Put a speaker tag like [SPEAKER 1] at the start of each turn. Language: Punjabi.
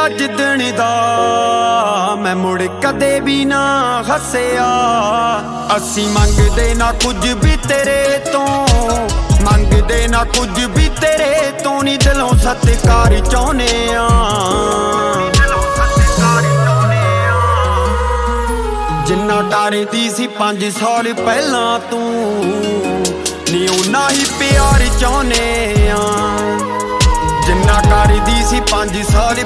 [SPEAKER 1] ਅੱਜ ਦਿਨ ਦਾ ਮੈਂ ਮੁੜ ਕਦੇ ਵੀ ਨਾ ਹੱਸਿਆ। ਅਸੀਂ ਮੰਗਦੇ ਨਾ ਕੁਝ ਵੀ ਤੇਰੇ ਤੋਂ, ਮੰਗਦੇ ਨਾ ਕੁਝ ਵੀ ਤੇਰੇ ਤੋਂ ਨੀ, ਦਿਲੋਂ ਸਤਿਕਾਰ ਚਾਹੁੰਦੇ ਆ। ਜਿੰਨਾ ਡਰਦੀ ਸੀ 5 ਸਾਲ ਪਹਿਲਾਂ ਤੂੰ, ਨੀ ਓਨਾ ਹੀ ਪਿਆਰ ਚਾਹੁੰਦੇ ਆ। ਜਿੰਨਾ ਕਰਦੀ ਸੀ 5 ਸਾਲ